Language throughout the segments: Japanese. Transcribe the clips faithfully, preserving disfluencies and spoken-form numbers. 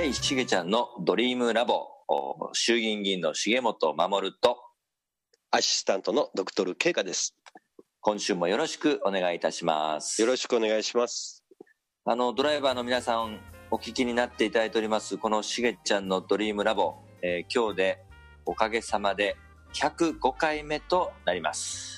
いしげちゃんのドリームラボ、衆議院議員の重本守とアシスタントのドクトル慶香です。 今週もよろしくお願いいたします。 よろしくお願いします。 あのドライバーの皆さんお聞きになっていただいておりますこのしげちゃんのドリームラボ、えー、今日でおかげさまでひゃくごかいめとなります。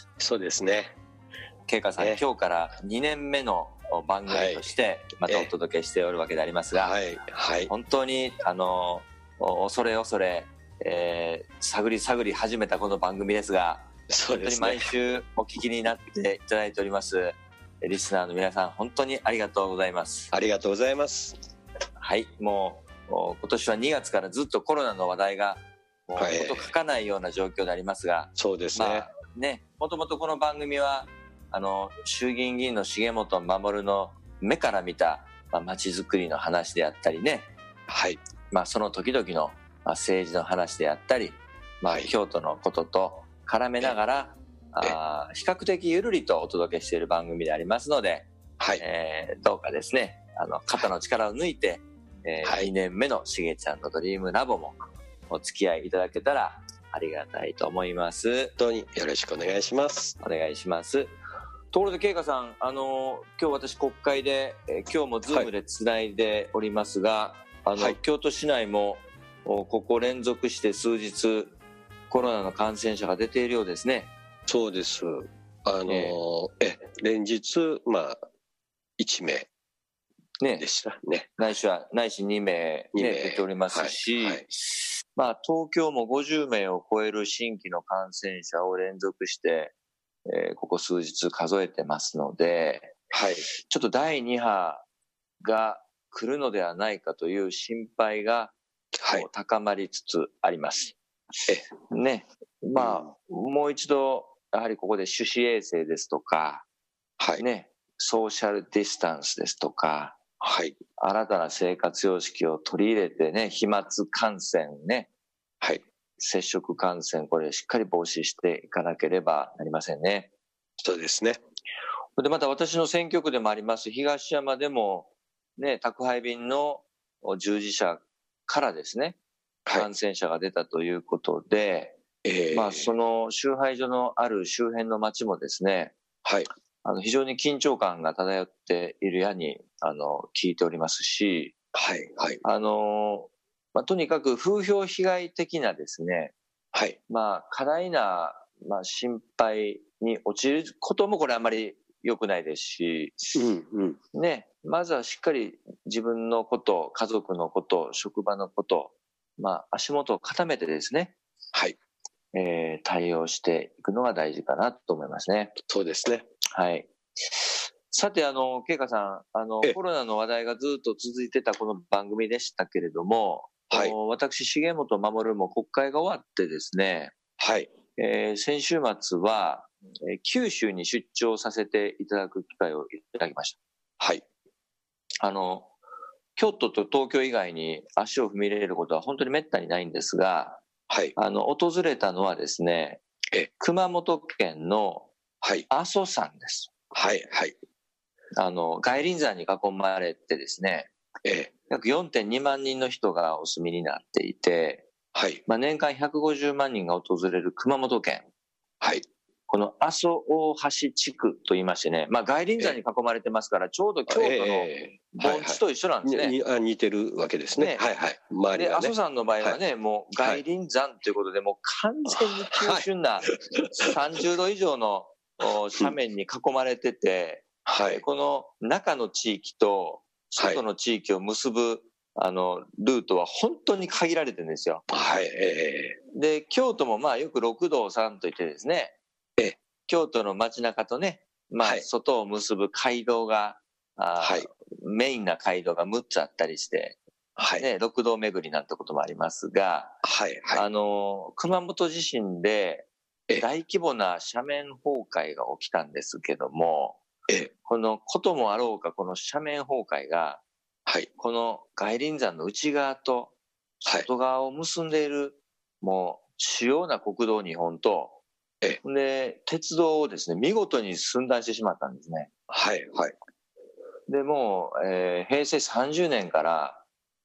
そうですね。 慶香さん、ね、今日からにねんめの番組としてまたお届けしておるわけでありますが、 はいはい、 本当にあの恐れ恐れ、えー、探り探り始めたこの番組ですが、 そうですね、 本当に毎週お聞きになっていただいておりますリスナーの皆さん、本当にありがとうございます。 ありがとうございます。 はい、もう今年はにがつからずっとコロナの話題がもうこと書かないような状況でありますが、 そうですね、 まあね、もともとこの番組はあの衆議院議員の重本守の目から見たまちづくりの話であったりね、 はい、 まあ、その時々の政治の話であったり、まあ、京都のことと絡めながら、あ比較的ゆるりとお届けしている番組でありますので、 はい、 えー、どうかですね、あの肩の力を抜いて、えーはい、にねんめのしげちゃんのドリームラボもお付き合いいただけたらありがたいと思います。 本当によろしくお願いします。 お願いします。ところで慶香さん、あの今日私国会で、え今日もズームでつないでおりますが、はい、あの、はい、京都市内もここ連続して数日コロナの感染者が出ているようですね。 そうです。あのええ連日まあいちめいでしたね。 ないしはないしにめい、ね、出ておりますし、はいはい、まあ東京もごじゅうめいを超える新規の感染者を連続してえー、ここ数日数えてますので、 はい、 ちょっとだいにはが来るのではないかという心配が、はい、高まりつつあります。えね、まあ、うん、もう一度やはりここで手指衛生ですとか、 はい、 ね、ソーシャルディスタンスですとか、 はい、 新たな生活様式を取り入れてね、飛沫感染ね、 はい、 接触感染、これしっかり防止していかなければなりませんね。 そうですね。 でまた私の選挙区でもあります東山でも、ね、宅配便の従事者からですね、はい、感染者が出たということで、えーまあ、その集配所のある周辺の町もですね、はい、あの非常に緊張感が漂っているやにあの聞いておりますし、 はいはい、 あのまあ、とにかく風評被害的なですね、 はい、 まあ、過大な、まあ、心配に陥ることもこれあまり良くないですし、 うんうん、 ね、まずはしっかり自分のこと、家族のこと、職場のこと、まあ、足元を固めてですね、 はい、 えー、対応していくのが大事かなと思いますね。 そうですね。 はい。さて、あの、慶香さん、あの、コロナの話題がずっと続いてたこの番組でしたけれども、はい、私、重本守も国会が終わってですね、 はい、 えー、先週末は、えー、九州に出張させていただく機会をいただきました。 はい。 あの、京都と東京以外に足を踏み入れることは本当に滅多にないんですが、 はい。 あの、訪れたのはですね、 え熊本県の阿蘇山です。 はい、はい。 あの、外輪山に囲まれてですね、 ええ、 約 よんてんにまんにんの人がお住みになっていて、 はい、 まあ、年間ひゃくごじゅうまんにんが訪れる熊本県、 はい、 この阿蘇大橋地区といいましてね、まあ、外輪山に囲まれてますからちょうど京都の盆地と一緒なんですね。 えーはいはい、似てるわけですね。ね、はいはい、 周りがね。で阿蘇山の場合はね、はい、もう外輪山ということで、もう完全に急峻なさんじゅうど以上の斜面に囲まれてて、はい、この中の地域と外の地域を結ぶ、はい、あのルートは本当に限られてるんですよ。 はい、えー、で京都もまあよく六道さんといってですね、 えー、 京都の街中とね、まあ、外を結ぶ街道が、はい、メインな街道がむっつあったりして、はいね、六道巡りなんてこともありますが、 はいはい、 あの熊本地震で大規模な斜面崩壊が起きたんですけども、 えこのこともあろうか、この斜面崩壊が、 はい、 この外輪山の内側と外側を結んでいる、はい、もう主要な国道にほんと、 えで鉄道をですね見事に寸断してしまったんですね。 はいはい。 でもう、えー、へいせいさんじゅうねんから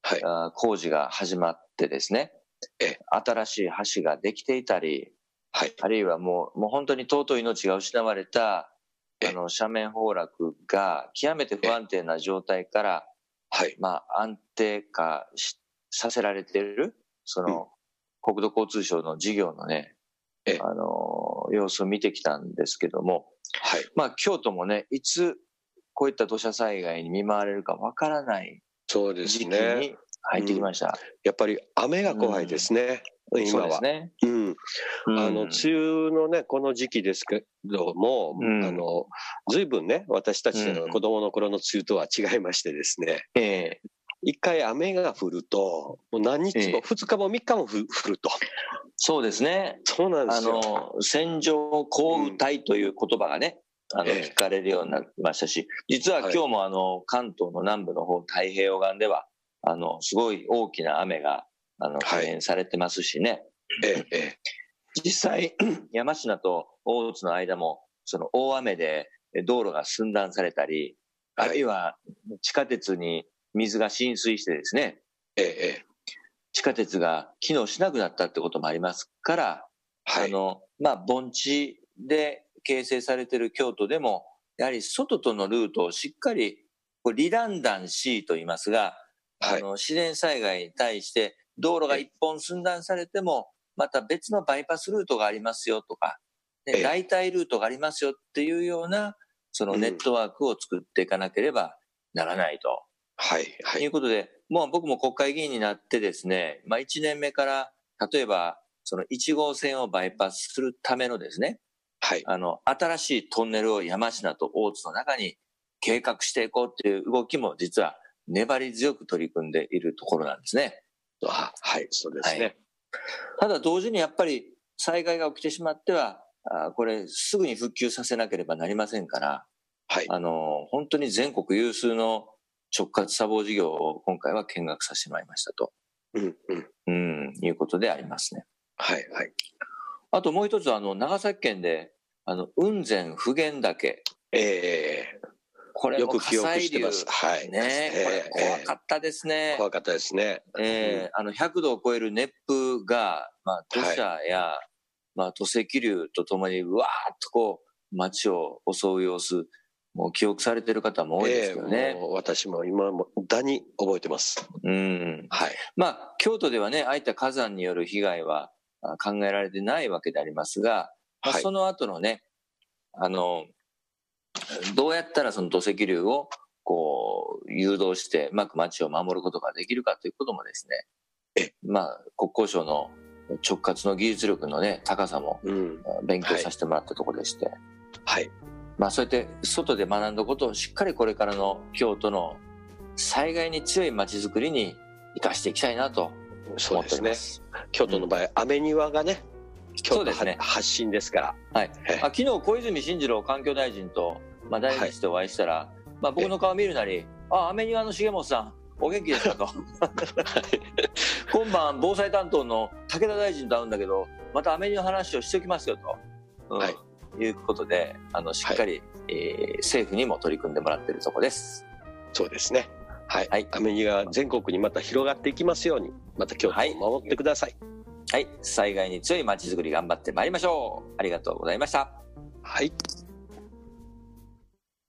はい、 工事が始まってですね、 え新しい橋ができていたり、 はい、 あるいはもう、もう本当に尊い命が失われたあの斜面崩落が極めて不安定な状態から、 はい、 まあ、安定化しさせられているその、うん、国土交通省の事業のね、あの様子を見てきたんですけども、 はい、 まあ、京都もね、いつこういった土砂災害に見舞われるかわからない時期に入ってきました。 うん、やっぱり雨が怖いですね、うん、今は。 そうですね。 うん。あの、梅雨のね、この時期ですけども、うん、あの、随分ね、私たちの子供の頃の梅雨とは違いましてですね、 うん、えー一回雨が降ると、もう何日も、二日も三日も降ると。 そうですね。 そうなんですよ。 あの、線状降雨帯という言葉がね、うん、あの、聞かれるようになりましたし、実は今日もあの、関東の南部の方、太平洋岸では、あの、すごい大きな雨が、あの、懸念されてますしね。 はい、ええ、 実際、山科と大津の間も、その大雨で道路が寸断されたり、はい、あるいは地下鉄に水が浸水してですね、 ええ、 地下鉄が機能しなくなったってこともありますから、はい、あの、まあ、盆地で形成されている京都でも、やはり外とのルートをしっかり、リダンダンシーと言いますが、はい、あの、自然災害に対して道路が一本寸断されても、また別のバイパスルートがありますよとか、ね、代替ルートがありますよっていうような、そのネットワークを作っていかなければならないと。 はい、はい。 ということで、もう僕も国会議員になってですね、まあいちねんめから、例えば、そのいち号線をバイパスするためのですね、 はい。 あの、新しいトンネルを山科と大津の中に計画していこうっていう動きも実は粘り強く取り組んでいるところなんですね。 あ、はい、そうですね。はい、 ただ同時にやっぱり災害が起きてしまっては、あこれすぐに復旧させなければなりませんから、 はい、 あの、本当に全国有数の直轄砂防事業を今回は見学させてもらいましたと、 うんうんうん、いうことでありますね。 はいはい。 あともう一つ、あの長崎県であの雲仙普賢岳、 えー、 これも火砕流、 はいね、これ怖かったですね。 怖かったですね。 えーうん、あのひゃくどを超える熱風が、まあ、土砂や、はい、まあ、土石流とともにうわーっとこう街を襲う様子、もう記憶されている方も多いですけどね。 えー、も私も今もだに覚えてます。 うん。はい。まあ、京都ではね、ああいった火山による被害は考えられてないわけでありますが、まあ、その後のね、はい、あの、どうやったらその土石流をこう誘導してうまく街を守ることができるかということもですね、えまあ、国交省の直轄の技術力のね、高さも勉強させてもらったところでして、うん、 はい。 まあ、そうやって外で学んだことをしっかりこれからの京都の災害に強い街づくりに生かしていきたいなと思っております。 そうですね。京都の場合、うん、雨庭がね、京都ね、発信ですから。 はい。あ、昨日小泉進次郎環境大臣と、まあ、大臣してお会いしたら、はい、まあ、僕の顔見るなり、あ、雨庭の重本さん、お元気ですかと。今晩、防災担当の武田大臣と会うんだけど、また雨庭の話をしておきますよと。うん、はい。いうことで、あの、しっかり、はい、えー、政府にも取り組んでもらっているところです。 そうですね。はい。はい、雨庭が全国にまた広がっていきますように、また京都を守ってください。 はい。はい、災害に強い街づくり頑張ってまいりましょう。ありがとうございました。 はい。